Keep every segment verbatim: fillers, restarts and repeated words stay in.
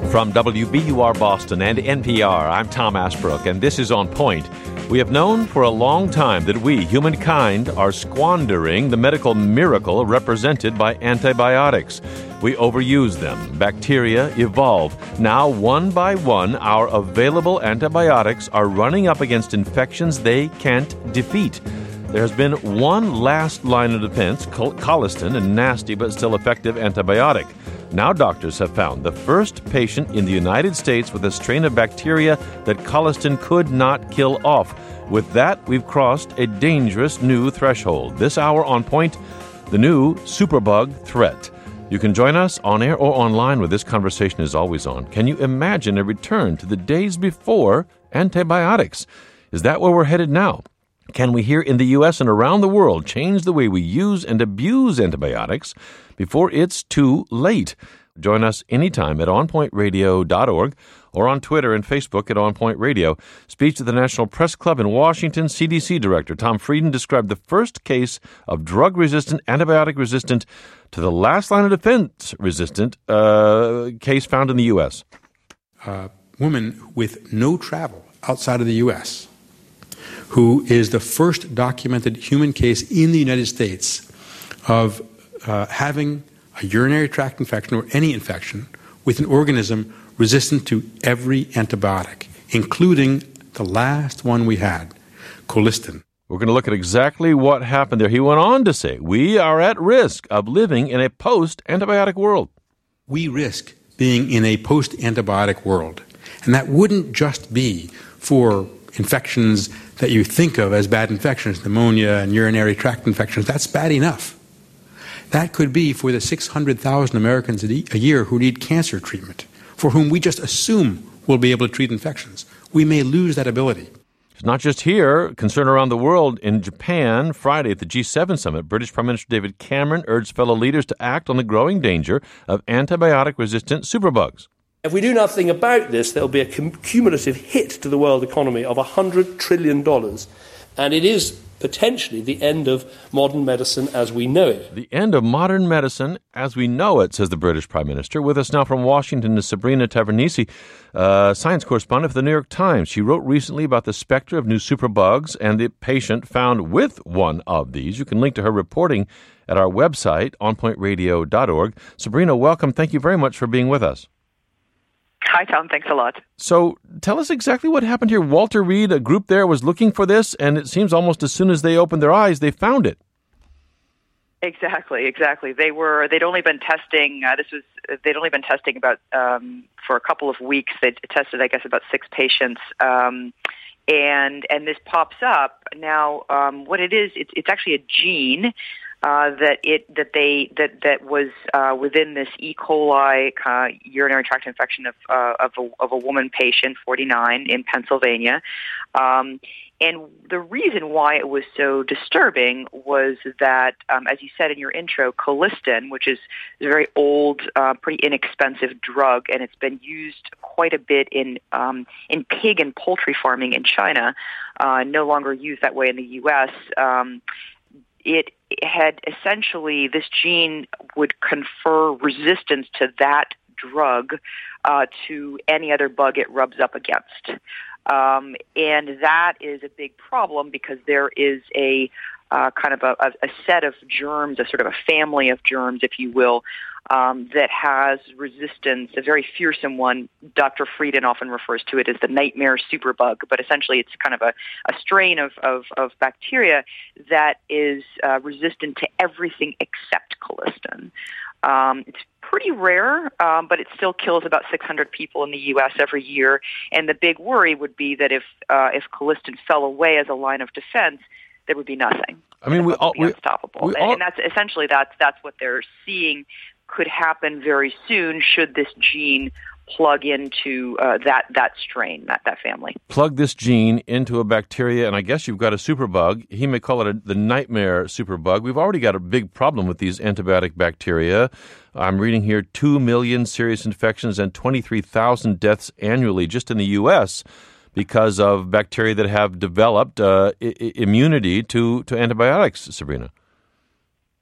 From W B U R Boston and N P R, I'm Tom Ashbrook, and this is On Point. We have known for a long time that we, humankind, are squandering the medical miracle represented by antibiotics. We overuse them. Bacteria evolve. Now, one by one, our available antibiotics are running up against infections they can't defeat. There has been one last line of defense, colistin, a nasty but still effective antibiotic. Now doctors have found the first patient in the United States with a strain of bacteria that colistin could not kill off. With that, we've crossed a dangerous new threshold. This hour on Point, the new superbug threat. You can join us on air or online where this conversation is always on. Can you imagine a return to the days before antibiotics? Is that where we're headed now? Can we here in the U S and around the world change the way we use and abuse antibiotics before it's too late? Join us anytime at on point radio dot org or on Twitter and Facebook at On Point Radio. Speech at the National Press Club in Washington, C D C Director Tom Frieden described the first case of drug-resistant, antibiotic-resistant to the last line of defense-resistant uh, case found in the U S. A woman with no travel outside of the U S who is the first documented human case in the United States of uh, having a urinary tract infection or any infection with an organism resistant to every antibiotic, including the last one we had, colistin. We're going to look at exactly what happened there. He went on to say, we are at risk of living in a post-antibiotic world. We risk being in a post-antibiotic world. And that wouldn't just be for infections that you think of as bad infections, pneumonia and urinary tract infections. That's bad enough. That could be for the six hundred thousand Americans a year who need cancer treatment, for whom we just assume we'll be able to treat infections. We may lose that ability. It's not just here. Concern around the world. In Japan, Friday at the G seven summit, British Prime Minister David Cameron urged fellow leaders to act on the growing danger of antibiotic-resistant superbugs. If we do nothing about this, there will be a cum- cumulative hit to the world economy of one hundred trillion dollars, and it is potentially the end of modern medicine as we know it. The end of modern medicine as we know it, says the British Prime Minister. With us now from Washington is Sabrina Tavernise, uh, science correspondent for the New York Times. She wrote recently about the specter of new superbugs and the patient found with one of these. You can link to her reporting at our website, on point radio dot org. Sabrina, welcome. Thank you very much for being with us. Hi, Tom. Thanks a lot. So tell us exactly what happened here. Walter Reed, a group there, was looking for this, and it seems almost as soon as they opened their eyes, they found it. Exactly, exactly. They were, they'd only been testing, uh, this was, they'd only been testing about, um, for a couple of weeks. They'd tested, I guess, about six patients. Um, and, and this pops up. Now, um, what it is, it's, it's actually a gene Uh, that it that they that that was uh, within this E. coli uh, urinary tract infection of uh, of, a, of a woman patient, forty-nine, in Pennsylvania, um, and the reason why it was so disturbing was that, um, as you said in your intro, colistin, which is a very old, uh, pretty inexpensive drug, and it's been used quite a bit in um, in pig and poultry farming in China, uh, no longer used that way in the U S. Um, it had essentially, this gene would confer resistance to that drug uh, to any other bug it rubs up against. Um, and that is a big problem because there is a uh, kind of a, a set of germs, a sort of a family of germs, if you will, um, that has resistance, a very fearsome one. Doctor Frieden often refers to it as the nightmare superbug, but essentially it's kind of a, a strain of, of, of bacteria that is uh, resistant to everything except colistin. Um, it's pretty rare, um, but it still kills about six hundred people in the U S every year. And the big worry would be that if uh, if colistin fell away as a line of defense, there would be nothing. I mean, we all be unstoppable, we and, all, and that's essentially that's that's what they're seeing could happen very soon should this gene plug into uh, that that strain, that that family. Plug this gene into a bacteria, and I guess you've got a superbug. He may call it a, the nightmare superbug. We've already got a big problem with these antibiotic bacteria. I'm reading here two million serious infections and twenty-three thousand deaths annually just in the U S because of bacteria that have developed uh, I- immunity to, to antibiotics, Sabrina.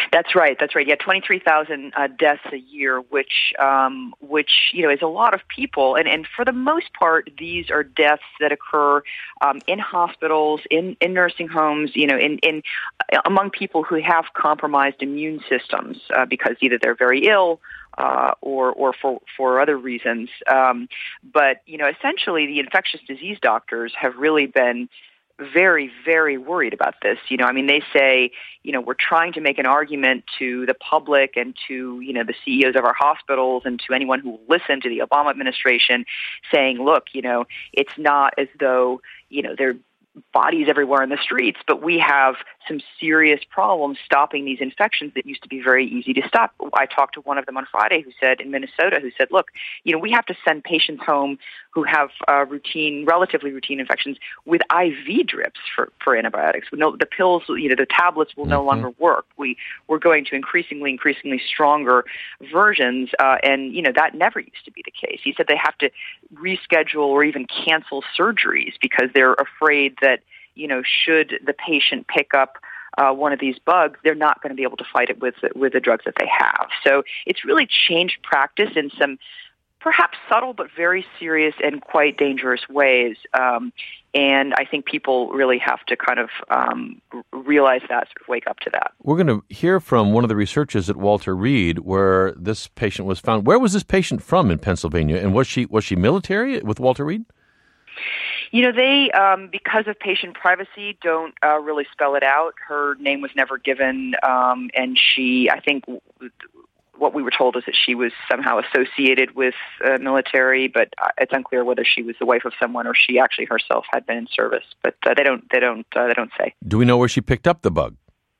That's right. That's right. Yeah, twenty-three thousand uh, deaths a year, which, um, which you know, is a lot of people. And, and for the most part, these are deaths that occur um, in hospitals, in, in nursing homes, you know, in, in among people who have compromised immune systems uh, because either they're very ill uh, or or for for other reasons. Um, but you know, essentially, the infectious disease doctors have really been very, very worried about this. You know, I mean, they say, you know, we're trying to make an argument to the public and to, you know, the C E Os of our hospitals and to anyone who will listen to the Obama administration saying, look, you know, it's not as though, you know, they're bodies everywhere in the streets, but we have some serious problems stopping these infections that used to be very easy to stop. I talked to one of them on Friday who said, in Minnesota, who said, look, you know, we have to send patients home who have uh, routine, relatively routine infections with I V drips for, for antibiotics. We know the pills, you know, the tablets will mm-hmm. no longer work. We, we're going to increasingly, increasingly stronger versions, uh, and, you know, that never used to be the case. He said they have to reschedule or even cancel surgeries because they're afraid that, you know, should the patient pick up uh, one of these bugs, they're not going to be able to fight it with with the drugs that they have. So it's really changed practice in some perhaps subtle but very serious and quite dangerous ways. Um, and I think people really have to kind of um, realize that, sort of wake up to that. We're going to hear from one of the researchers at Walter Reed where this patient was found. Where was this patient from in Pennsylvania? And was she was she military with Walter Reed? You know, they, um, because of patient privacy, don't uh, really spell it out. Her name was never given, um, and she, I think, w- what we were told is that she was somehow associated with uh, military, but it's unclear whether she was the wife of someone or she actually herself had been in service. But uh, they don't, they don't, uh, they don't say. Do we know where she picked up the bug?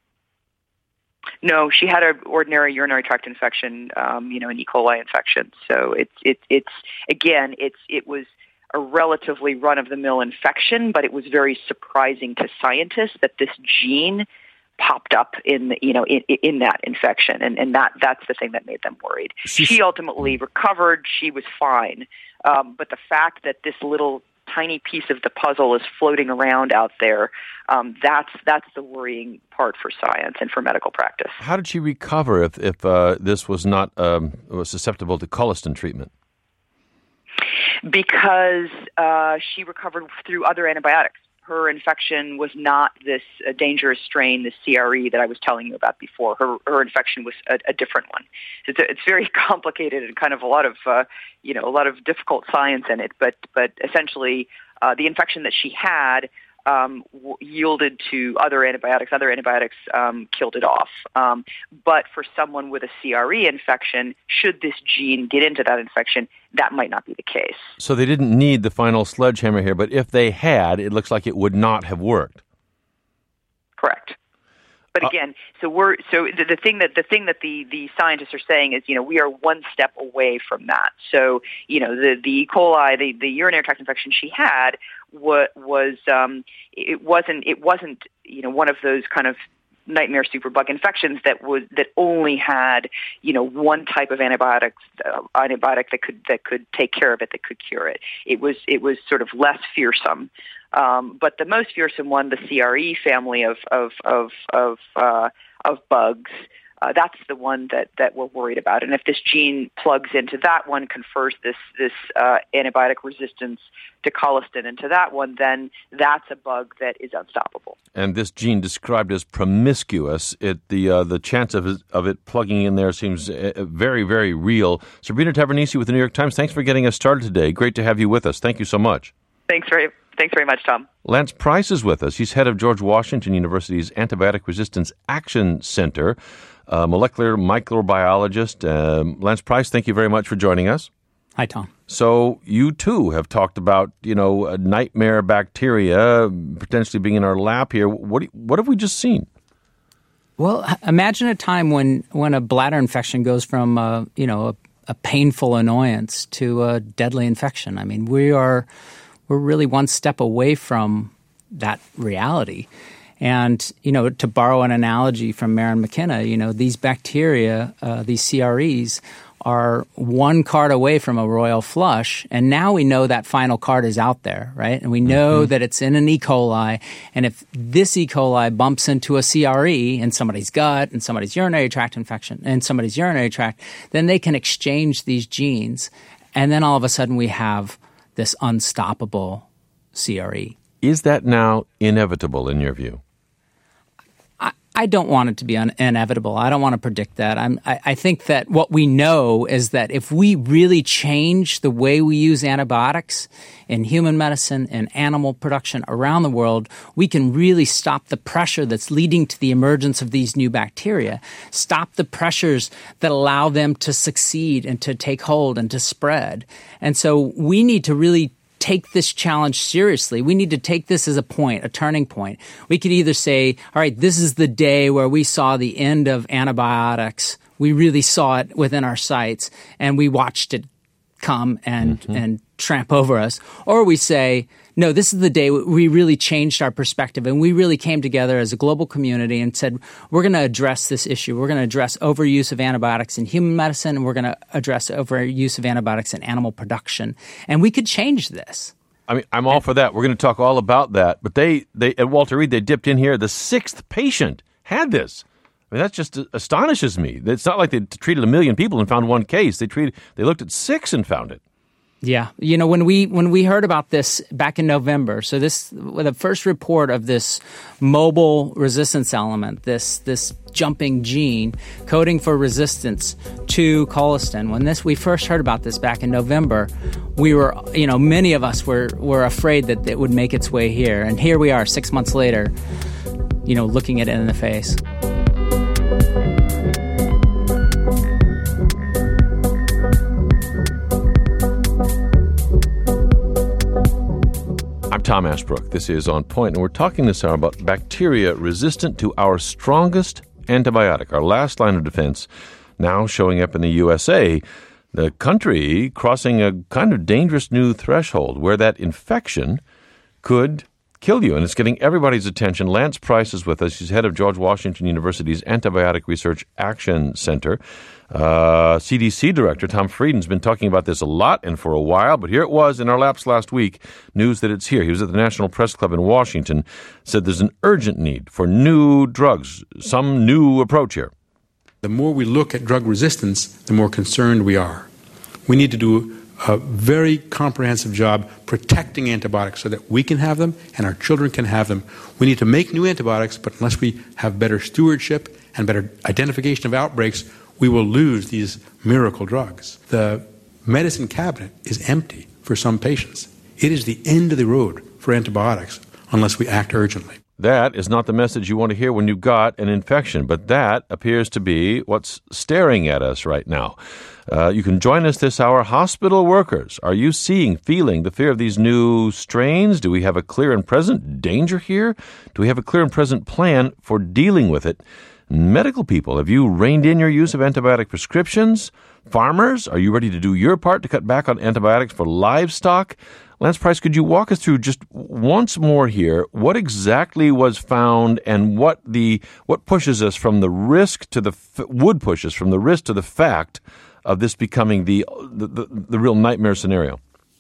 No, she had an ordinary urinary tract infection, um, you know, an E. coli infection. So it's, it's, it's again, it's, it was a relatively run-of-the-mill infection, but it was very surprising to scientists that this gene popped up in the, you know in, in that infection, and and that that's the thing that made them worried. She's, she ultimately recovered; she was fine, um, but the fact that this little tiny piece of the puzzle is floating around out there, um, that's that's the worrying part for science and for medical practice. How did she recover if if uh, this was not um, was susceptible to colistin treatment? Because uh, she recovered through other antibiotics. Her infection was not this uh, dangerous strain, the C R E that I was telling you about before. Her her infection was a, a different one. It's, a, it's very complicated and kind of a lot of uh, you know a lot of difficult science in it. But but essentially, uh, the infection that she had um, w- yielded to other antibiotics. Other antibiotics um, killed it off. Um, but for someone with a C R E infection, should this gene get into that infection, that might not be the case. So they didn't need the final sledgehammer here, but if they had, it looks like it would not have worked. Correct. But again, so we're so the, the thing that the thing that the, the scientists are saying is, you know, we are one step away from that. So, you know, the, the E. coli, the, the urinary tract infection she had was, was um, it wasn't it wasn't you know one of those kind of nightmare superbug infections that was that only had you know one type of antibiotics uh, antibiotic that could that could take care of it, that could cure it. It was it was sort of less fearsome, um, but the most fearsome one, the C R E family of of of of, uh, of bugs. Uh, that's the one that, that we're worried about. And if this gene plugs into that one, confers this this uh, antibiotic resistance to colistin into that one, then that's a bug that is unstoppable. And this gene described as promiscuous, it the uh, the chance of it, of it plugging in there seems uh, very, very real. Sabrina Tavernise with the New York Times, thanks for getting us started today. Great to have you with us. Thank you so much. Thanks very Thanks very much, Tom. Lance Price is with us. He's head of George Washington University's Antibiotic Resistance Action Center. Uh, molecular microbiologist. Uh, Lance Price, thank you very much for joining us. Hi, Tom. So you, too, have talked about, you know, a nightmare bacteria potentially being in our lap here. What, what have we just seen? Well, imagine a time when, when a bladder infection goes from, uh, you know, a, a painful annoyance to a deadly infection. I mean, we are we're really one step away from that reality. And, you know, to borrow an analogy from Maren McKenna, you know, these bacteria, uh, these C R Es, are one card away from a royal flush, and now we know that final card is out there, right? And we know mm-hmm. that it's in an E. coli, and if this E. coli bumps into a C R E in somebody's gut and somebody's urinary tract infection and somebody's urinary tract, then they can exchange these genes, and then all of a sudden we have this unstoppable C R E. Is that now inevitable in your view? I don't want it to be un- inevitable. I don't want to predict that. I'm, I, I think that what we know is that if we really change the way we use antibiotics in human medicine and animal production around the world, we can really stop the pressure that's leading to the emergence of these new bacteria, stop the pressures that allow them to succeed and to take hold and to spread. And so we need to really take this challenge seriously. We need to take this as a point, a turning point. We could either say, all right, this is the day where we saw the end of antibiotics. We really saw it within our sights, and we watched it come and mm-hmm. and tramp over us. Or we say, no, this is the day we really changed our perspective, and we really came together as a global community and said, we're going to address this issue. We're going to address overuse of antibiotics in human medicine, and we're going to address overuse of antibiotics in animal production. And we could change this. I mean, I'm all for that. We're going to talk all about that. But they, they at Walter Reed, they dipped in here. The sixth patient had this. I mean, that just astonishes me. It's not like they treated a million people and found one case. They treated, they looked at six and found it. Yeah. You know, when we when we heard about this back in November, so this the first report of this mobile resistance element, this this jumping gene coding for resistance to colistin, when this we first heard about this back in November, we were, you know, many of us were were afraid that it would make its way here. And here we are six months later, you know, looking at it in the face. I'm Tom Ashbrook. This is On Point, and we're talking this hour about bacteria resistant to our strongest antibiotic, our last line of defense, now showing up in the U S A, the country crossing a kind of dangerous new threshold where that infection could kill you, and it's getting everybody's attention. Lance Price is with us. He's head of George Washington University's Antibiotic Research Action Center. Uh, C D C Director Tom Frieden's been talking about this a lot and for a while, but here it was in our laps last week, news that it's here. He was at the National Press Club in Washington, said there's an urgent need for new drugs, some new approach here. The more we look at drug resistance, the more concerned we are. We need to do a very comprehensive job protecting antibiotics so that we can have them and our children can have them. We need to make new antibiotics, but unless we have better stewardship and better identification of outbreaks, we will lose these miracle drugs. The medicine cabinet is empty for some patients. It is the end of the road for antibiotics unless we act urgently. That is not the message you want to hear when you've got an infection, but that appears to be what's staring at us right now. Uh, you can join us this hour. Hospital workers, are you seeing, feeling the fear of these new strains? Do we have a clear and present danger here? Do we have a clear and present plan for dealing with it? Medical people, have you reined in your use of antibiotic prescriptions? Farmers, are you ready to do your part to cut back on antibiotics for livestock? Lance Price, could you walk us through just once more here what exactly was found and what the what pushes us from the risk to the would push us from the risk to the fact of this becoming the the, the, the real nightmare scenario?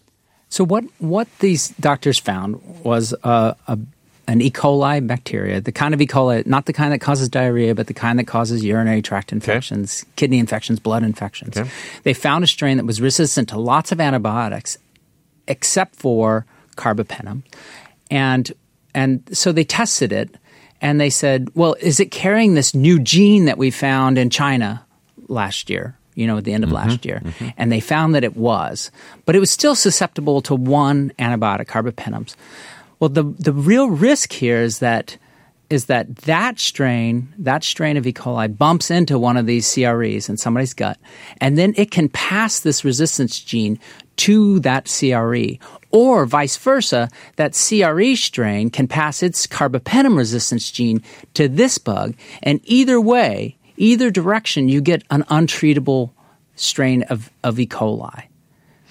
So what what these doctors found was uh, a an E. coli bacteria, the kind of E. coli, not the kind that causes diarrhea, but the kind that causes urinary tract infections, okay. kidney infections, blood infections. Okay. They found a strain that was resistant to lots of antibiotics except for carbapenem. And and so they tested it, and they said, well, is it carrying this new gene that we found in China last year, you know, at the end of mm-hmm, last year? Mm-hmm. And they found that it was. But it was still susceptible to one antibiotic, carbapenems. Well, the the real risk here is that is that that strain, that strain of E. coli bumps into one of these C R Es in somebody's gut, and then it can pass this resistance gene to that C R E. Or vice versa, that C R E strain can pass its carbapenem resistance gene to this bug, and either way, either direction, you get an untreatable strain of, of E. coli.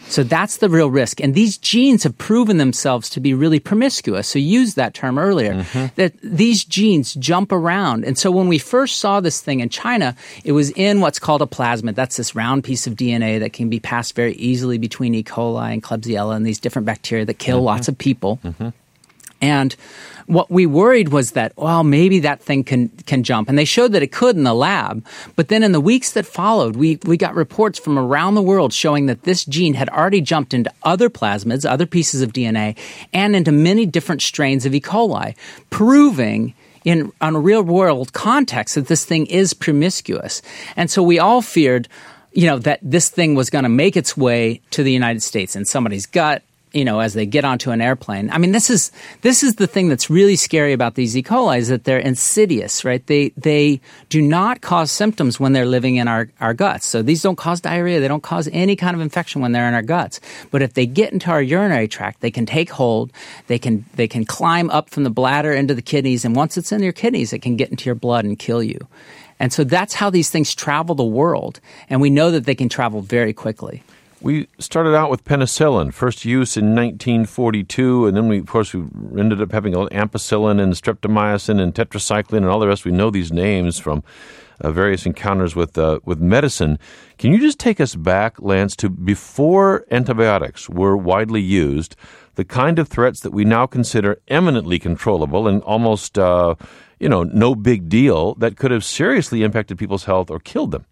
So that's the real risk. And these genes have proven themselves to be really promiscuous. So you used that term earlier, mm-hmm. that these genes jump around. And so when we first saw this thing in China, it was in what's called a plasmid. That's this round piece of D N A that can be passed very easily between E. coli and Klebsiella and these different bacteria that kill mm-hmm. lots of people. Mm-hmm. And what we worried was that, well, maybe that thing can can jump. And they showed that it could in the lab. But then in the weeks that followed, we, we got reports from around the world showing that this gene had already jumped into other plasmids, other pieces of D N A, and into many different strains of E. coli, proving in on a real-world context that this thing is promiscuous. And so we all feared, you know, that this thing was going to make its way to the United States in somebody's gut, you know, as they get onto an airplane. I mean, this is this is the thing that's really scary about these E. coli is that they're insidious, right? They they do not cause symptoms when they're living in our, our guts. So these don't cause diarrhea. They don't cause any kind of infection when they're in our guts. But if they get into our urinary tract, they can take hold. They can they can climb up from the bladder into the kidneys. And once it's in your kidneys, it can get into your blood and kill you. And so that's how these things travel the world. And we know that they can travel very quickly. We started out with penicillin, first use in nineteen forty-two, and then we, of course, we ended up having ampicillin and streptomycin and tetracycline and all the rest. We know these names from uh, various encounters with uh, with medicine. Can you just take us back, Lance, to before antibiotics were widely used, the kind of threats that we now consider eminently controllable and almost, uh, you know, no big deal that could have seriously impacted people's health or killed them?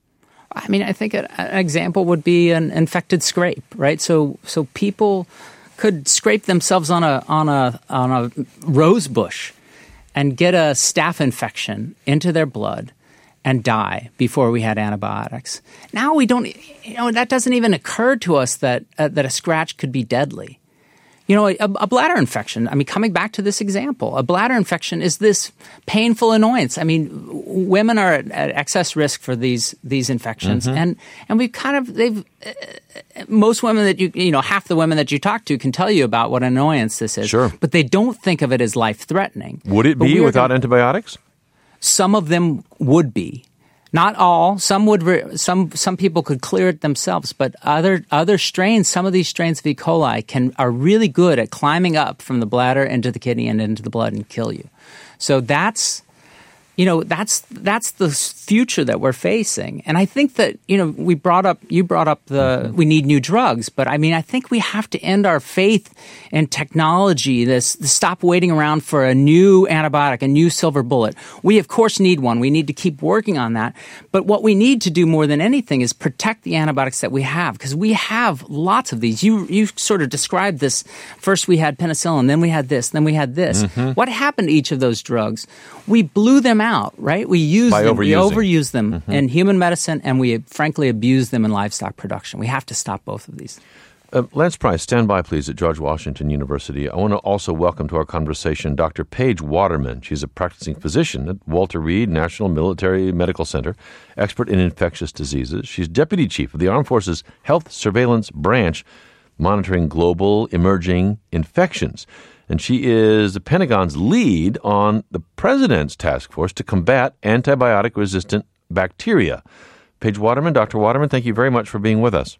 I mean, I think an example would be an infected scrape, right? So, so people could scrape themselves on a on a on a rose bush and get a staph infection into their blood and die before we had antibiotics. Now we don't, you know, that doesn't even occur to us that uh, that a scratch could be deadly. You know, a, a bladder infection, I mean, coming back to this example, a bladder infection is this painful annoyance. I mean, women are at, at excess risk for these these infections. Mm-hmm. And and we've kind of, they've, uh, most women that you, you know, half the women that you talk to can tell you about what annoyance this is. Sure. But they don't think of it as life-threatening. Would it be without antibiotics? Some of them would be. Not all. Some would. Re- some some people could clear it themselves, but other other strains, some of these strains of E. coli, can are really good at climbing up from the bladder into the kidney and into the blood and kill you. So that's, you know, that's that's the future that we're facing. And I think that, you know, we brought up you brought up the we need new drugs, but I mean, I think we have to end our faith in technology. This, this stop waiting around for a new antibiotic, a new silver bullet. We of course need one. We need to keep working on that. But what we need to do more than anything is protect the antibiotics that we have, because we have lots of these. You you sort of described this. First we had penicillin, then we had this, then we had this. Mm-hmm. What happened to each of those drugs? We blew them out, right? We used By them. overusing. We overuse them mm-hmm. in human medicine, and we frankly abuse them in livestock production. We have to stop both of these. Uh, Lance Price, stand by, please, at George Washington University. I want to also welcome to our conversation Doctor Paige Waterman. She's a practicing physician at Walter Reed National Military Medical Center, expert in infectious diseases. She's deputy chief of the Armed Forces Health Surveillance Branch, monitoring global emerging infections. And she is the Pentagon's lead on the president's task force to combat antibiotic-resistant bacteria. Paige Waterman, Doctor Waterman, thank you very much for being with us.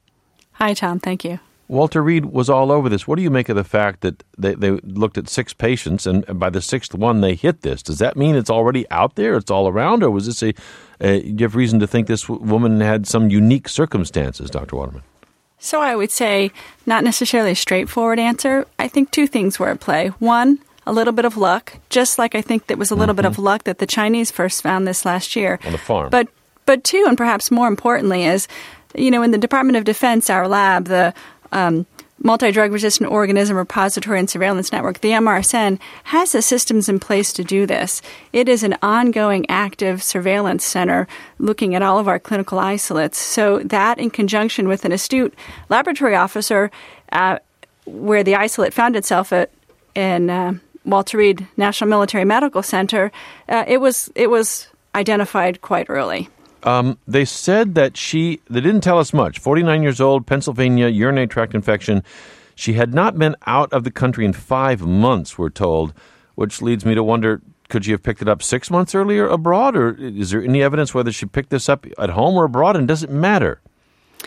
Hi, Tom. Thank you. Walter Reed was all over this. What do you make of the fact that they, they looked at six patients, and by the sixth one, they hit this? Does that mean it's already out there, it's all around, or was this a, a do you have reason to think this woman had some unique circumstances, Doctor Waterman? So I would say not necessarily a straightforward answer. I think two things were at play. One, a little bit of luck, just like I think there was a little mm-hmm. bit of luck that the Chinese first found this last year. On the farm. But, but two, and perhaps more importantly, is, you know, in the Department of Defense, our lab, the um, Multi-Drug Resistant Organism Repository and Surveillance Network, the M R S N, has the systems in place to do this. It is an ongoing active surveillance center looking at all of our clinical isolates. So that, in conjunction with an astute laboratory officer, uh, where the isolate found itself at in uh, Walter Reed National Military Medical Center, uh, it was it was identified quite early. Um, they said that she, they didn't tell us much, forty-nine years old, Pennsylvania, urinary tract infection. She had not been out of the country in five months, we're told, which leads me to wonder, could she have picked it up six months earlier abroad? Or is there any evidence whether she picked this up at home or abroad, and does it matter?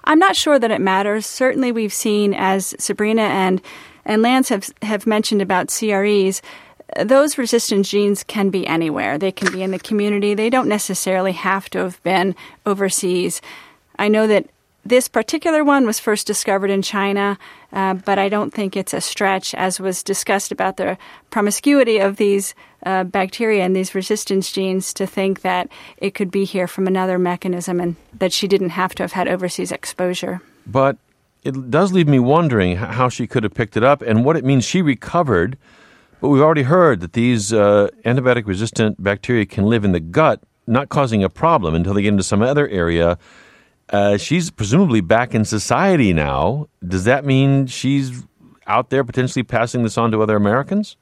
I'm not sure that it matters. Certainly we've seen, as Sabrina and, and Lance have, have mentioned about C R Es, those resistance genes can be anywhere. They can be in the community. They don't necessarily have to have been overseas. I know that this particular one was first discovered in China, uh, but I don't think it's a stretch, as was discussed about the promiscuity of these uh, bacteria and these resistance genes, to think that it could be here from another mechanism and that she didn't have to have had overseas exposure. But it does leave me wondering how she could have picked it up and what it means she recovered. But we've already heard that these uh, antibiotic-resistant bacteria can live in the gut, not causing a problem until they get into some other area. Uh, she's presumably back in society now. Does that mean she's out there potentially passing this on to other Americans?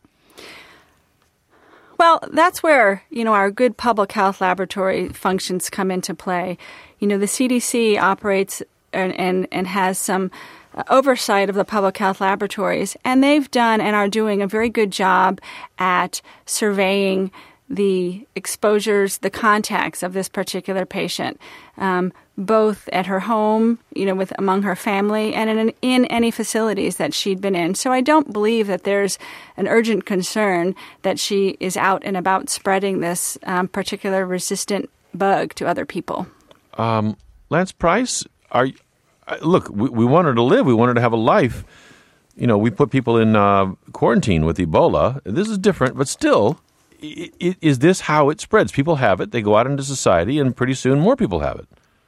Well, that's where, you know, our good public health laboratory functions come into play. You know, the C D C operates and, and, and has some oversight of the public health laboratories, and they've done and are doing a very good job at surveying the exposures, the contacts of this particular patient, um, both at her home, you know, with among her family, and in, in any facilities that she'd been in. So I don't believe that there's an urgent concern that she is out and about spreading this um, particular resistant bug to other people. Um, Lance Price, are you, look, we, we want her to live. We want her to have a life. You know, we put people in uh, quarantine with Ebola. This is different, but still, I, I, is this how it spreads? People have it. They go out into society, and pretty soon more people have it.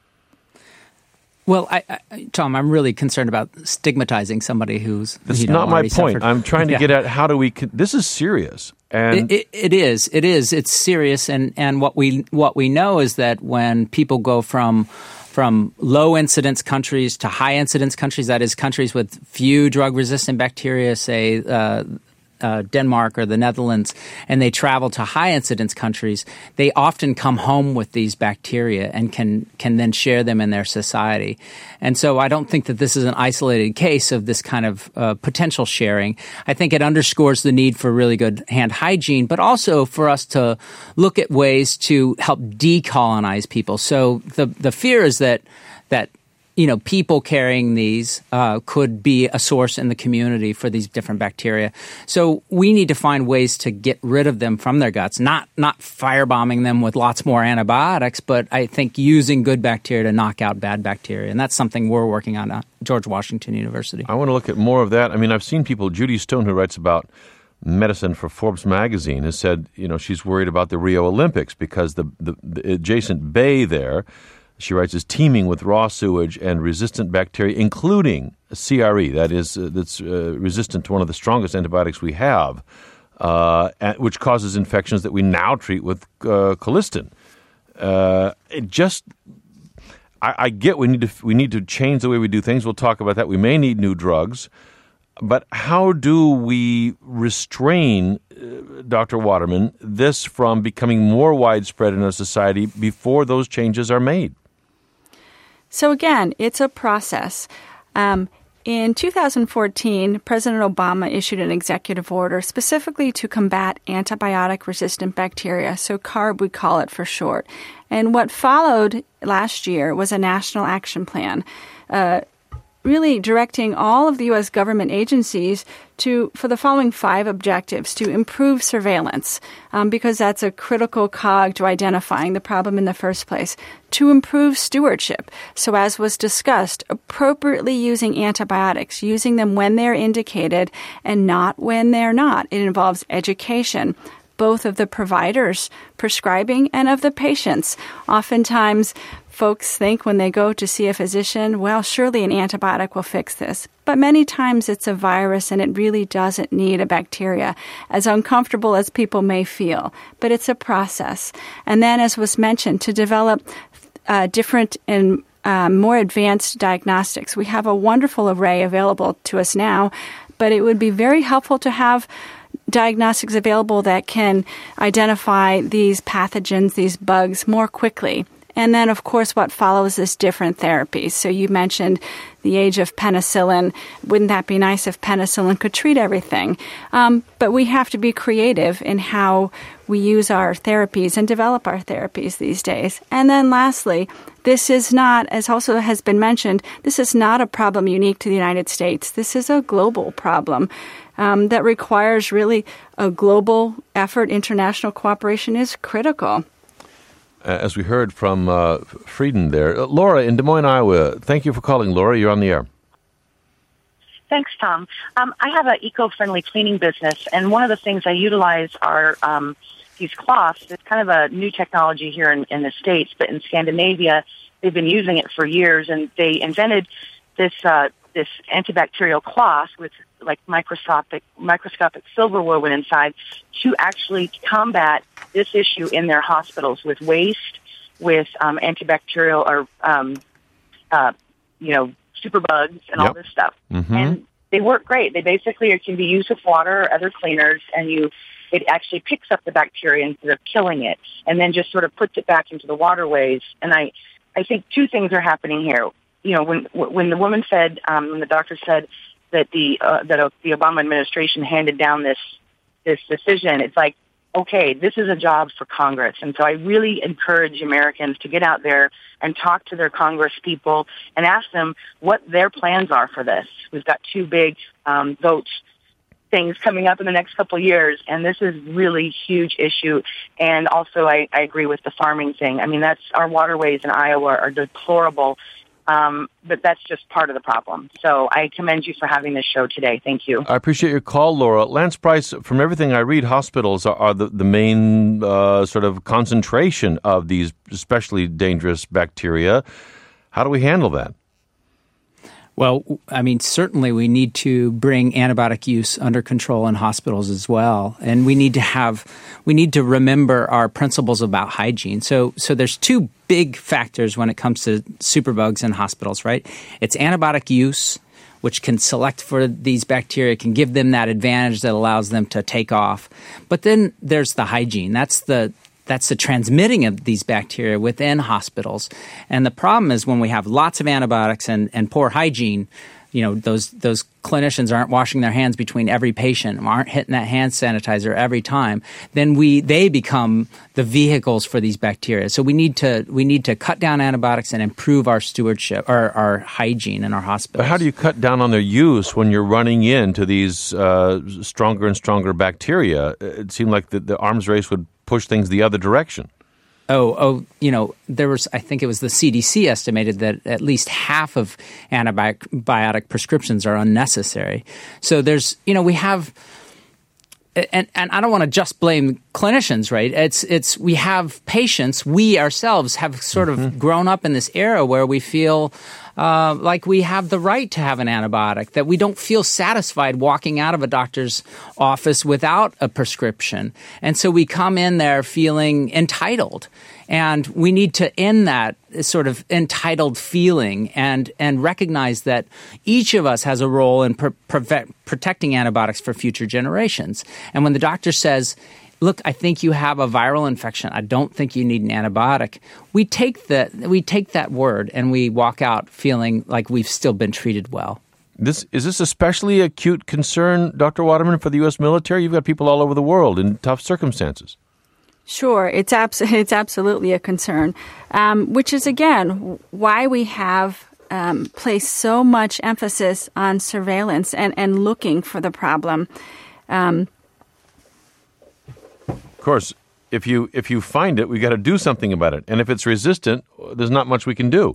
Well, I, I, Tom, I'm really concerned about stigmatizing somebody who's That's you know, not my already point. suffered. I'm trying to yeah. get at how do we – this is serious. And it, it, it is. It is. It's serious. And, and what we what we know is that when people go from from low incidence countries to high incidence countries, that is countries with few drug-resistant bacteria, say uh, uh, Denmark or the Netherlands, and they travel to high incidence countries, they often come home with these bacteria and can can then share them in their society. And so I don't think that this is an isolated case of this kind of uh, potential sharing. I think it underscores the need for really good hand hygiene, but also for us to look at ways to help decolonize people. So the the fear is that that you know, people carrying these uh, could be a source in the community for these different bacteria. So we need to find ways to get rid of them from their guts, not not firebombing them with lots more antibiotics, but I think using good bacteria to knock out bad bacteria. And that's something we're working on at George Washington University. I want to look at more of that. I mean, I've seen people, Judy Stone, who writes about medicine for Forbes magazine, has said, you know, she's worried about the Rio Olympics because the, the, the adjacent bay there, she writes, is teeming with raw sewage and resistant bacteria, including C R E, that is, uh, that's uh, resistant to one of the strongest antibiotics we have, uh, and, which causes infections that we now treat with uh, colistin. Uh, it just, I, I get we need to we need to change the way we do things. We'll talk about that. We may need new drugs, but how do we restrain, uh, Doctor Waterman, this from becoming more widespread in our society before those changes are made? So again, it's a process. Um, in two thousand fourteen, President Obama issued an executive order specifically to combat antibiotic-resistant bacteria, so CARB we call it for short. And what followed last year was a national action plan, uh, really directing all of the U S government agencies to for the following five objectives: to improve surveillance, um, because that's a critical cog to identifying the problem in the first place; to improve stewardship, so as was discussed, appropriately using antibiotics, using them when they're indicated and not when they're not. It involves education, both of the providers prescribing and of the patients. Oftentimes, folks think when they go to see a physician, well, surely an antibiotic will fix this. But many times it's a virus and it really doesn't need a bacteria, as uncomfortable as people may feel. But it's a process. And then, as was mentioned, to develop uh, different and uh, more advanced diagnostics. We have a wonderful array available to us now, but it would be very helpful to have diagnostics available that can identify these pathogens, these bugs, more quickly. And then, of course, what follows is different therapies. So you mentioned the age of penicillin. Wouldn't that be nice if penicillin could treat everything? Um, but we have to be creative in how we use our therapies and develop our therapies these days. And then lastly, this is not, as also has been mentioned, this is not a problem unique to the United States. This is a global problem um, that requires really a global effort. International cooperation is critical. As we heard from uh, Frieden there. Uh, Laura in Des Moines, Iowa. Thank you for calling, Laura. You're on the air. Thanks, Tom. Um, I have an eco-friendly cleaning business, and one of the things I utilize are um, these cloths. It's kind of a new technology here in, in the States, but in Scandinavia, they've been using it for years, and they invented this uh, this antibacterial cloth with like microscopic microscopic silver woven inside to actually combat this issue in their hospitals with waste, with um, antibacterial or um, uh, you know superbugs and yep. all this stuff. Mm-hmm. And they work great. They basically can be used with water or other cleaners, and you it actually picks up the bacteria instead of killing it, and then just sort of puts it back into the waterways. And I I think two things are happening here. You know, when when the woman said, um, when the doctor said that the uh, that uh, the Obama administration handed down this this decision, it's like, okay, this is a job for Congress. And so I really encourage Americans to get out there and talk to their Congress people and ask them what their plans are for this. We've got two big um, vote things coming up in the next couple of years, and this is really huge issue. And also, I, I agree with the farming thing. I mean, that's our waterways in Iowa are deplorable. Um, but that's just part of the problem. So I commend you for having this show today. Thank you. I appreciate your call, Laura. Lance Price, from everything I read, hospitals are, are the, the main uh, sort of concentration of these especially dangerous bacteria. How do we handle that? Well, I mean, certainly we need to bring antibiotic use under control in hospitals as well. And we need to have, we need to remember our principles about hygiene. So, so there's two big factors when it comes to superbugs in hospitals, right? It's antibiotic use, which can select for these bacteria, can give them that advantage that allows them to take off. But then there's the hygiene. That's the That's the transmitting of these bacteria within hospitals. And the problem is when we have lots of antibiotics and, and poor hygiene, you know, those those clinicians aren't washing their hands between every patient, aren't hitting that hand sanitizer every time, then we they become the vehicles for these bacteria. So we need to we need to cut down antibiotics and improve our stewardship or our hygiene in our hospitals. But how do you cut down on their use when you're running into these uh, stronger and stronger bacteria? It seemed like the, the arms race would push things the other direction. Oh, oh, you know, there was, I think it was the C D C estimated that at least half of antibiotic prescriptions are unnecessary. So there's, you know, we have, and, and I don't want to just blame clinicians, right? It's, it's, we have patients, we ourselves have sort of mm-hmm. grown up in this era where we feel Uh, like we have the right to have an antibiotic, that we don't feel satisfied walking out of a doctor's office without a prescription. And so we come in there feeling entitled. And we need to end that sort of entitled feeling and, and recognize that each of us has a role in pre- pre- protecting antibiotics for future generations. And when the doctor says, look, I think you have a viral infection, I don't think you need an antibiotic, we take the we take that word and we walk out feeling like we've still been treated well. This is this especially acute concern, Doctor Waterman, for the U S military? You've got people all over the world in tough circumstances. Sure, it's abs- it's absolutely a concern, um, which is, again, why we have um, placed so much emphasis on surveillance and, and looking for the problem. Um Of course, if you if you find it, we got to do something about it. And if it's resistant, there's not much we can do.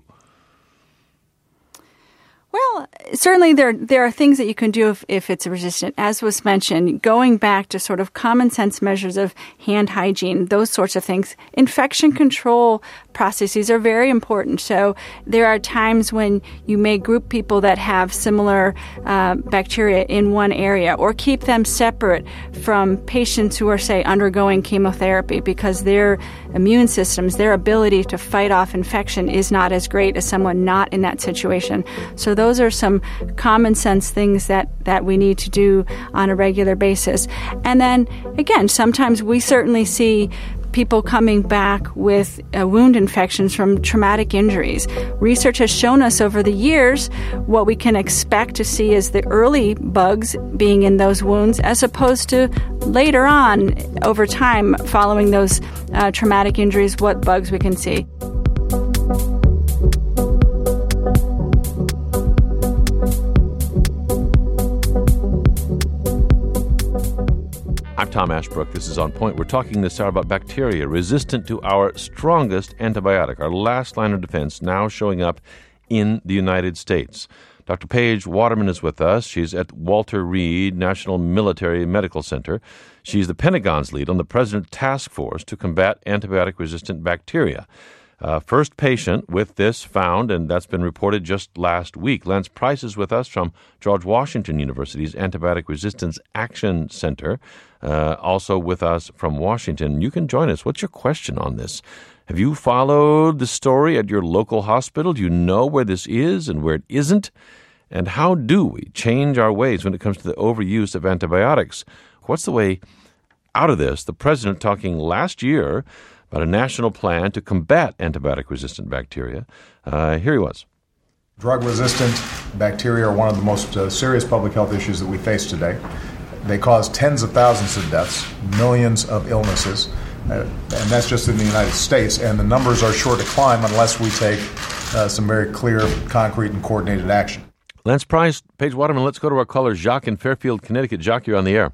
Well, certainly there there are things that you can do if, if it's resistant. As was mentioned, going back to sort of common sense measures of hand hygiene, those sorts of things. Infection control processes are very important. So there are times when you may group people that have similar uh, bacteria in one area, or keep them separate from patients who are, say, undergoing chemotherapy, because their immune systems, their ability to fight off infection is not as great as someone not in that situation. So those are some common sense things that, that we need to do on a regular basis. And then, again, sometimes we certainly see people coming back with uh, wound infections from traumatic injuries. Research has shown us over the years what we can expect to see as the early bugs being in those wounds as opposed to later on over time following those uh, traumatic injuries, what bugs we can see. I'm Tom Ashbrook. This is On Point. We're talking this hour about bacteria resistant to our strongest antibiotic, our last line of defense, now showing up in the United States. Doctor Paige Waterman is with us. She's at Walter Reed National Military Medical Center. She's the Pentagon's lead on the President's task force to combat antibiotic-resistant bacteria. Uh, first patient with this found, and that's been reported just last week. Lance Price is with us from George Washington University's Antibiotic Resistance Action Center, uh, also with us from Washington. You can join us. What's your question on this? Have you followed the story at your local hospital? Do you know where this is and where it isn't? And how do we change our ways when it comes to the overuse of antibiotics? What's the way out of this? The president talking last year about a national plan to combat antibiotic-resistant bacteria. Uh, here he was. Drug-resistant bacteria are one of the most uh, serious public health issues that we face today. They cause tens of thousands of deaths, millions of illnesses, uh, and that's just in the United States. And the numbers are sure to climb unless we take uh, some very clear, concrete, and coordinated action. Lance Price, Paige Waterman, let's go to our caller, Jacques in Fairfield, Connecticut. Jacques, you're on the air.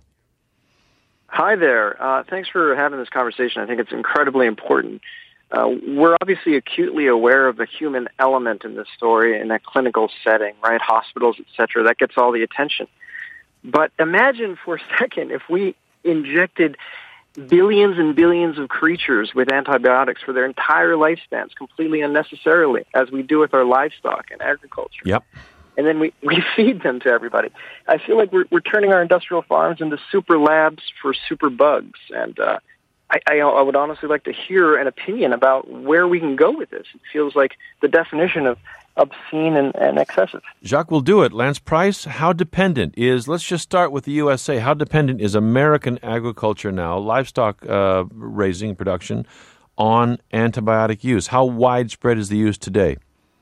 Hi there. Uh, thanks for having this conversation. I think it's incredibly important. Uh, we're obviously acutely aware of the human element in this story in a clinical setting, right? Hospitals, et cetera. That gets all the attention. But imagine for a second if we injected billions and billions of creatures with antibiotics for their entire lifespans completely unnecessarily, as we do with our livestock and agriculture. Yep. And then we, we feed them to everybody. I feel like we're, we're turning our industrial farms into super labs for super bugs. And uh, I, I, I would honestly like to hear an opinion about where we can go with this. It feels like the definition of obscene and, and excessive. Jacques will do it. Lance Price, how dependent is, let's just start with the U S A, how dependent is American agriculture now, livestock uh, raising production, on antibiotic use? How widespread is the use today?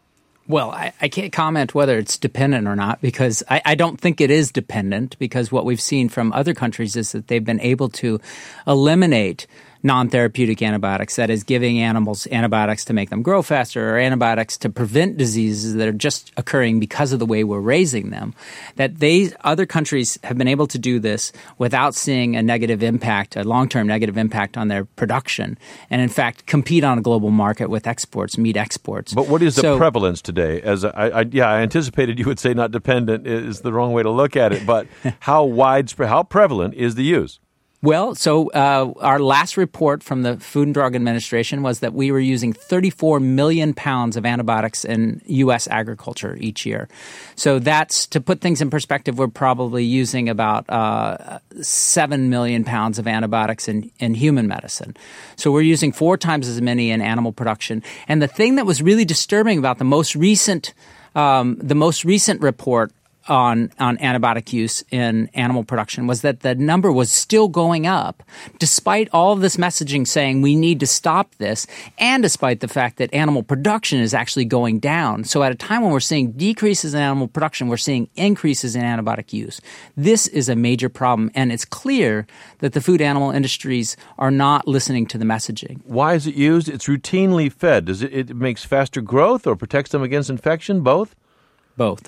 Well, I, I can't comment whether it's dependent or not because I, I don't think it is dependent because what we've seen from other countries is that they've been able to eliminate non-therapeutic antibiotics, that is giving animals antibiotics to make them grow faster or antibiotics to prevent diseases that are just occurring because of the way we're raising them, that they other countries have been able to do this without seeing a negative impact, a long-term negative impact on their production, and in fact compete on a global market with exports, meat exports. But what is the so, prevalence today? As I, I, yeah, I anticipated you would say not dependent is the wrong way to look at it, but how widespread, how prevalent is the use? Well, so uh, our last report from the Food and Drug Administration was that we were using thirty-four million pounds of antibiotics in U S agriculture each year. So that's, to put things in perspective, we're probably using about uh, seven million pounds of antibiotics in, in human medicine. So we're using four times as many in animal production. And the thing that was really disturbing about the most recent, um, the most recent report on on antibiotic use in animal production was that the number was still going up despite all of this messaging saying we need to stop this and despite the fact that animal production is actually going down. So at a time when we're seeing decreases in animal production, we're seeing increases in antibiotic use. This is a major problem, and it's clear that the food animal industries are not listening to the messaging. Why is it used? It's routinely fed. Does it, it makes faster growth or protects them against infection? Both? Both.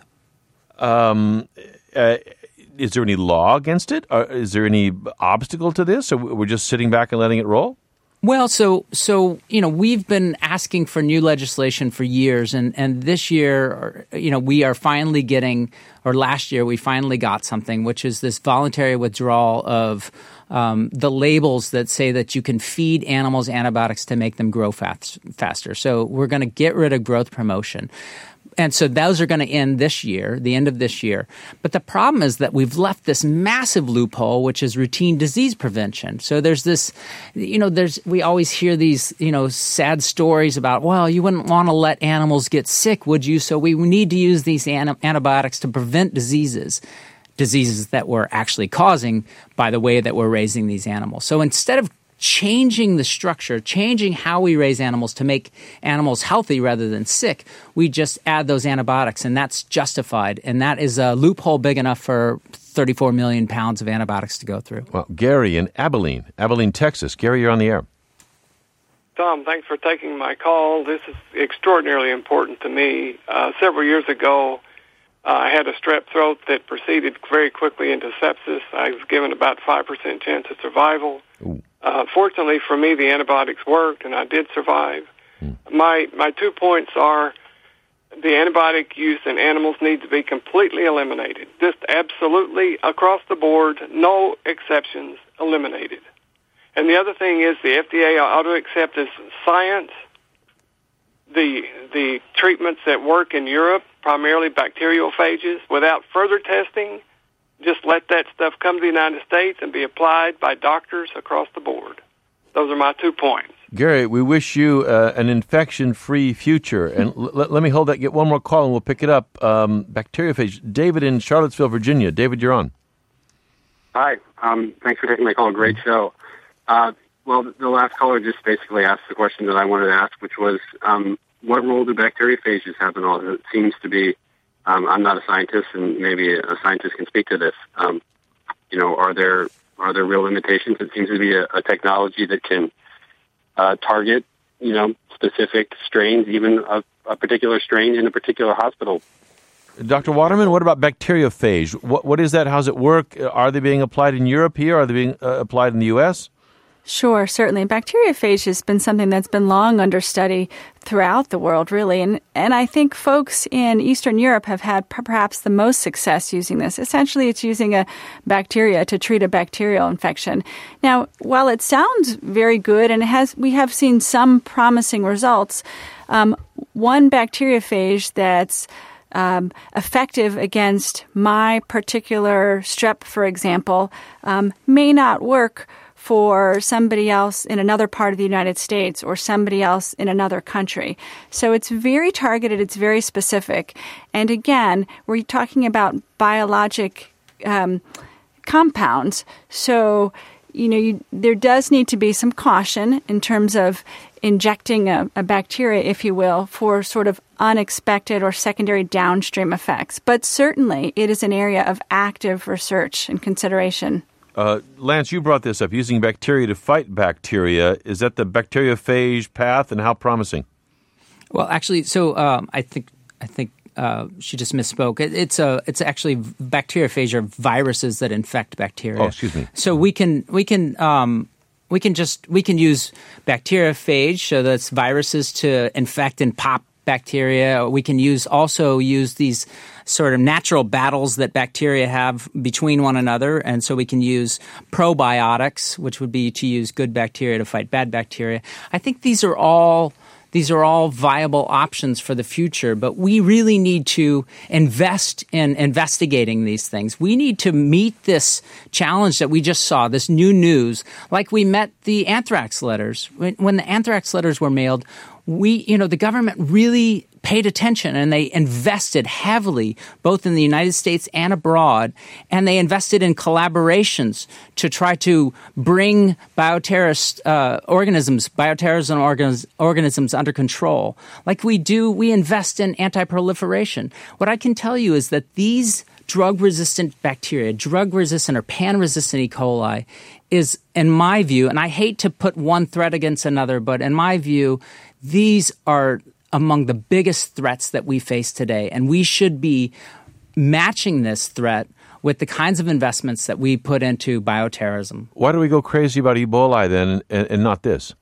Um, uh, is there any law against it? Or is there any obstacle to this? Or we're just sitting back and letting it roll? Well, so, so you know, we've been asking for new legislation for years, and, and this year, you know, we are finally getting, or last year we finally got something, which is this voluntary withdrawal of um, the labels that say that you can feed animals antibiotics to make them grow fast, faster. So we're going to get rid of growth promotion. And so those are going to end this year, the end of this year. But the problem is that we've left this massive loophole, which is routine disease prevention. So there's this, you know, there's we always hear these, you know, sad stories about, well, you wouldn't want to let animals get sick, would you? So we need to use these an- antibiotics to prevent diseases, diseases that we're actually causing by the way that we're raising these animals. So instead of changing the structure, changing how we raise animals to make animals healthy rather than sick, we just add those antibiotics, and that's justified. And that is a loophole big enough for thirty-four million pounds of antibiotics to go through. Well, Gary in Abilene, Abilene, Texas. Gary, you're on the air. Tom, thanks for taking my call. This is extraordinarily important to me. Uh, several years ago, uh, I had a strep throat that proceeded very quickly into sepsis. I was given about five percent chance of survival. Uh, fortunately for me, the antibiotics worked, and I did survive. Mm. My my two points are the antibiotic use in animals needs to be completely eliminated. Just absolutely across the board, no exceptions, eliminated. And the other thing is the F D A ought to accept as science the the treatments that work in Europe, primarily bacteriophages, without further testing. Just let that stuff come to the United States and be applied by doctors across the board. Those are my two points. Gary, we wish you uh, an infection-free future. And l- let me hold that, get one more call, and we'll pick it up. Um, bacteriophage. David in Charlottesville, Virginia. David, you're on. Hi. Um, thanks for taking my call. Great show. Uh, well, the last caller just basically asked the question that I wanted to ask, which was, um, what role do bacteriophages have in all this? It seems to be, um, I'm not a scientist, and maybe a scientist can speak to this. Um, you know, are there are there real limitations? It seems to be a, a technology that can uh, target, you know, specific strains, even a, a particular strain in a particular hospital. Doctor Waterman, what about bacteriophage? What, what is that? How does it work? Are they being applied in Europe here? Are they being uh, applied in the U S? Sure, certainly. Bacteriophage has been something that's been long under study throughout the world, really. And, and I think folks in Eastern Europe have had perhaps the most success using this. Essentially, it's using a bacteria to treat a bacterial infection. Now, while it sounds very good and it has, we have seen some promising results, um, one bacteriophage that's Um, effective against my particular strep, for example, um, may not work for somebody else in another part of the United States or somebody else in another country. So it's very targeted, it's very specific. And again, we're talking about biologic um, compounds. So, you know, you, there does need to be some caution in terms of injecting a, a bacteria, if you will, for sort of unexpected or secondary downstream effects. But certainly it is an area of active research and consideration. Uh, Lance, you brought this up, using bacteria to fight bacteria. Is that the bacteriophage path, and how promising? Well, actually, so um, I think I think uh, she just misspoke. It, it's a it's actually bacteriophage are viruses that infect bacteria. Oh, excuse me. So we can we can um, we can just we can use bacteriophage, so that's viruses to infect and pop bacteria. We can use also use these sort of natural battles that bacteria have between one another, and so we can use probiotics, which would be to use good bacteria to fight bad bacteria. I think these are all these are all viable options for the future, but we really need to invest in investigating these things. We need to meet this challenge that we just saw, this new news, like we met the anthrax letters. When, when the anthrax letters were mailed, we, you know, the government really paid attention and they invested heavily both in the United States and abroad, and they invested in collaborations to try to bring bioterrorist uh, organisms, bioterrorism organis- organisms under control. Like we do, we invest in anti-proliferation. What I can tell you is that these drug-resistant bacteria, drug-resistant or pan-resistant E. coli, is, in my view, and I hate to put one threat against another, but in my view, these are among the biggest threats that we face today. And we should be matching this threat with the kinds of investments that we put into bioterrorism. Why do we go crazy about Ebola then and, and not this?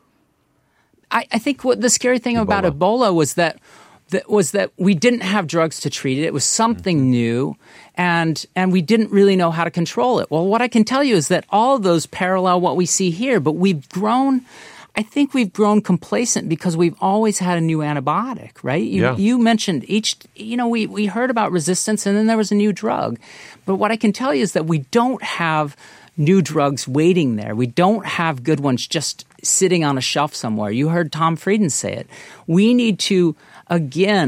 I, I think what the scary thing Ebola. about Ebola was that, that was that we didn't have drugs to treat it. It was something mm-hmm. new, and and we didn't really know how to control it. Well, what I can tell you is that all of those parallel what we see here, but we've grown – I think we've grown complacent because we've always had a new antibiotic, right? You, yeah. you mentioned each, you know, we, we heard about resistance and then there was a new drug. But what I can tell you is that we don't have new drugs waiting there. We don't have good ones just sitting on a shelf somewhere. You heard Tom Frieden say it. We need to, again,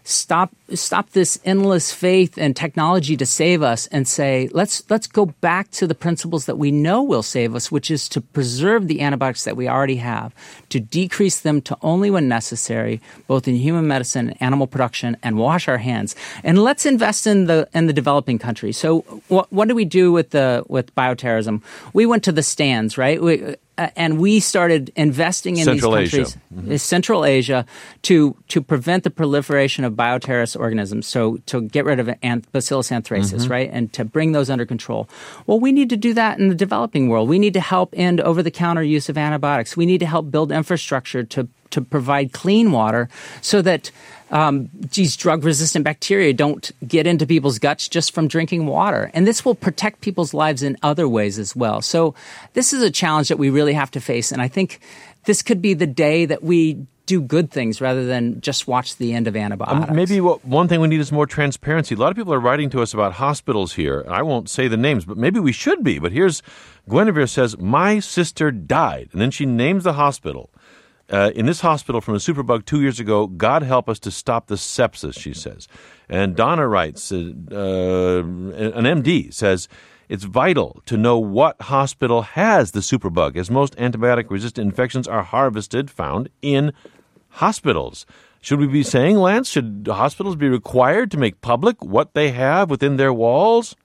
stop stop this endless faith and technology to save us and say, let's let's go back to the principles that we know will save us, which is to preserve the antibiotics that we already have, to decrease them to only when necessary, both in human medicine and animal production, and wash our hands. And let's invest in the in the developing countries. So what what do we do with the with bioterrorism? We went to the stands, right? We, Uh, and we started investing in Central these countries, Asia. Mm-hmm. Central Asia, to to prevent the proliferation of bioterrorist organisms. So to get rid of an- Bacillus anthracis, Mm-hmm. right, and to bring those under control. Well, we need to do that in the developing world. We need to help end over-the-counter use of antibiotics. We need to help build infrastructure to to provide clean water so that um, these drug-resistant bacteria don't get into people's guts just from drinking water. And this will protect people's lives in other ways as well. So this is a challenge that we really have to face. And I think this could be the day that we do good things rather than just watch the end of antibiotics. Um, maybe what, one thing we need is more transparency. A lot of people are writing to us about hospitals here. I won't say the names, but maybe we should be. But here's Guinevere says, my sister died. And then she names the hospital. Uh, in this hospital from a superbug two years ago, God help us to stop the sepsis, she says. And Donna writes, uh, uh, an M D says, it's vital to know what hospital has the superbug, as most antibiotic-resistant infections are harvested, found in hospitals. Should we be saying, Lance, should hospitals be required to make public what they have within their walls?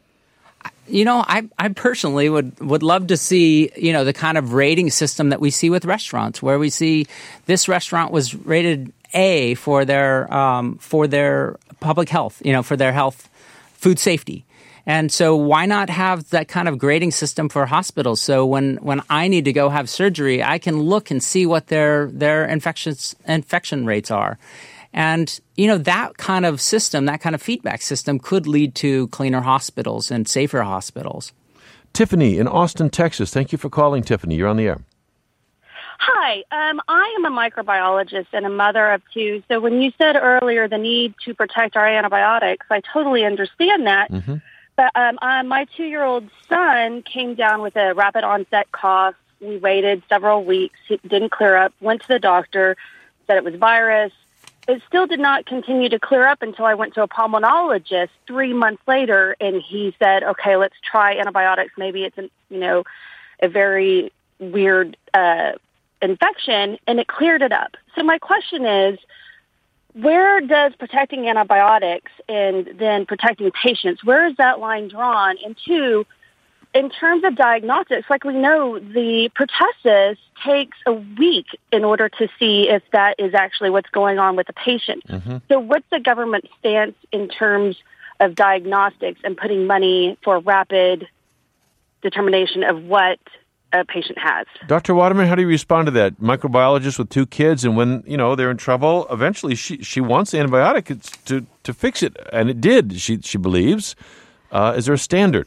You know, I, I personally would, would love to see, you know, the kind of rating system that we see with restaurants, where we see this restaurant was rated A for their um, for their public health, you know, for their health, food safety. And so why not have that kind of grading system for hospitals? So when, when I need to go have surgery, I can look and see what their their infections infection rates are. And, you know, that kind of system, that kind of feedback system could lead to cleaner hospitals and safer hospitals. Tiffany in Austin, Texas. Thank you for calling, Tiffany. You're on the air. Hi, um, I am a microbiologist and a mother of two. So when you said earlier the need to protect our antibiotics, I totally understand that. Mm-hmm. But um, uh, my two-year-old son came down with a rapid onset cough. We waited several weeks. It didn't clear up. Went to the doctor, said it was virus. It still did not continue to clear up until I went to a pulmonologist three months later, and he said, okay, let's try antibiotics. Maybe it's, an, you know, a very weird uh, infection, and it cleared it up. So my question is, where does protecting antibiotics and then protecting patients, where is that line drawn? And two, in terms of diagnostics, like we know, the pertussis takes a week in order to see if that is actually what's going on with the patient. Mm-hmm. So what's the government stance in terms of diagnostics and putting money for rapid determination of what a patient has? Doctor Waterman, how do you respond to that? Microbiologist with two kids, and when, you know, they're in trouble, eventually she, she wants the antibiotic to, to fix it, and it did, she, she believes. Uh, is there a standard?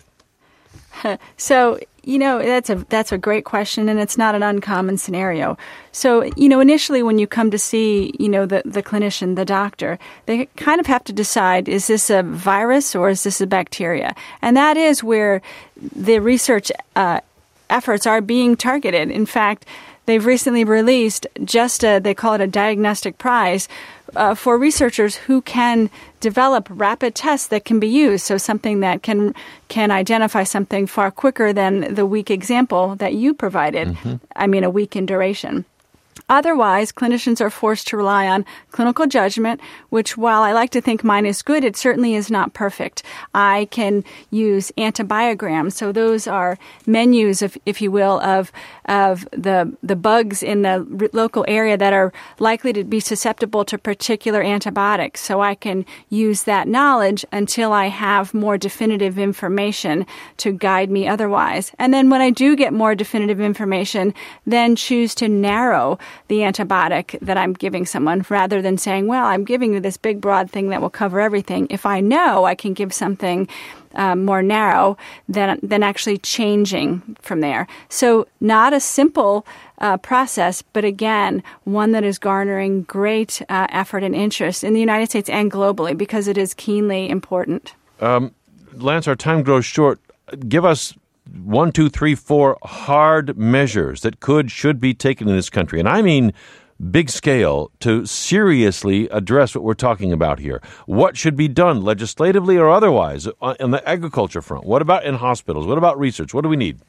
So, you know, that's a that's a great question, and it's not an uncommon scenario. So, you know, initially when you come to see, you know, the, the clinician, the doctor, they kind of have to decide, is this a virus or is this a bacteria? And that is where the research uh, efforts are being targeted. In fact, they've recently released just a, they call it a diagnostic prize, Uh, for researchers who can develop rapid tests that can be used, so something that can can identify something far quicker than the week example that you provided. Mm-hmm. I mean, a week in duration. Otherwise, clinicians are forced to rely on clinical judgment, which, while I like to think mine is good, it certainly is not perfect. I can use antibiograms. So those are menus, of, if you will, of of the the bugs in the r- local area that are likely to be susceptible to particular antibiotics. So I can use that knowledge until I have more definitive information to guide me otherwise. And then when I do get more definitive information, then choose to narrow the antibiotic that I'm giving someone, rather than saying, well, I'm giving you this big, broad thing that will cover everything. If I know I can give something um, more narrow, then, then actually changing from there. So not a simple uh, process, but again, one that is garnering great uh, effort and interest in the United States and globally, because it is keenly important. Um, Lance, our time grows short. Give us one, two, three, four hard measures that could, should be taken in this country. And I mean big scale to seriously address what we're talking about here? What should be done legislatively or otherwise on the agriculture front? What about in hospitals? What about research? What do we need?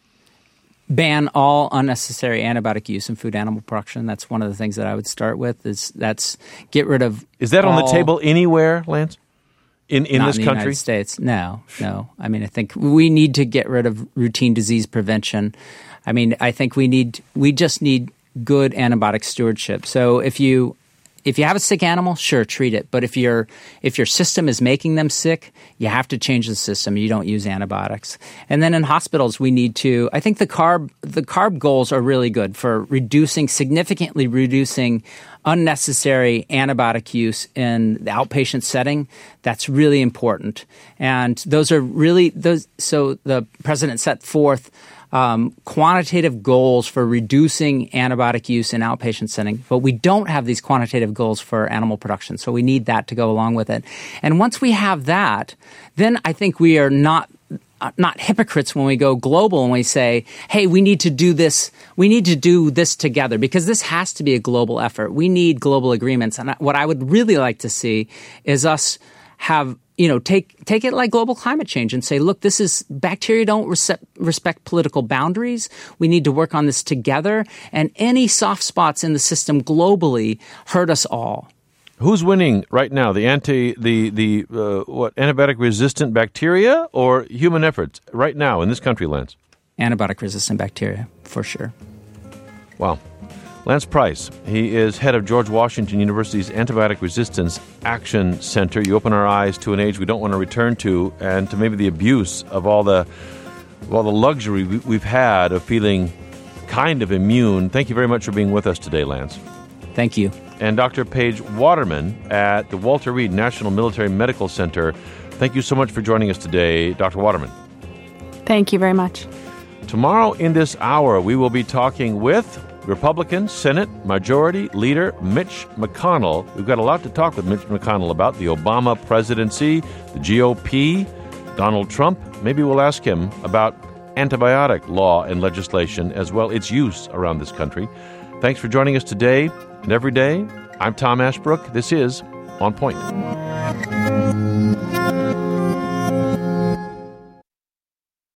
Ban all unnecessary antibiotic use in food animal production. That's one of the things that I would start with. Is that's get rid of. Is that all, on the table anywhere, Lance? In in not this in the country? United States? No, no. I mean, I think we need to get rid of routine disease prevention. I mean, I think we need we just need good antibiotic stewardship. So if you if you have a sick animal, sure, treat it. But if your if your system is making them sick, you have to change the system. You don't use antibiotics. And then in hospitals, we need to. I think the carb the carb goals are really good for reducing significantly reducing unnecessary antibiotic use in the outpatient setting. That's really important. And those are really those. So the president set forth Um, quantitative goals for reducing antibiotic use in outpatient setting, but we don't have these quantitative goals for animal production. So we need that to go along with it. And once we have that, then I think we are not uh, not hypocrites when we go global and we say, hey, we need to do this. We need to do this together because this has to be a global effort. We need global agreements. And what I would really like to see is us have You know, take take it like global climate change and say, look, this is bacteria don't res- respect political boundaries. We need to work on this together. And any soft spots in the system globally hurt us all. Who's winning right now? The anti the the uh, what antibiotic resistant bacteria or human efforts right now in this country, Lance? Antibiotic resistant bacteria, for sure. Wow. Lance Price, he is head of George Washington University's Antibiotic Resistance Action Center. You open our eyes to an age we don't want to return to, and to maybe the abuse of all the of all the luxury we've had of feeling kind of immune. Thank you very much for being with us today, Lance. Thank you. And Doctor Paige Waterman at the Walter Reed National Military Medical Center. Thank you so much for joining us today, Doctor Waterman. Thank you very much. Tomorrow in this hour, we will be talking with Republican Senate Majority Leader Mitch McConnell. We've got a lot to talk with Mitch McConnell about: the Obama presidency, the G O P, Donald Trump. Maybe we'll ask him about antibiotic law and legislation as well, its use around this country. Thanks for joining us today and every day. I'm Tom Ashbrook. This is On Point.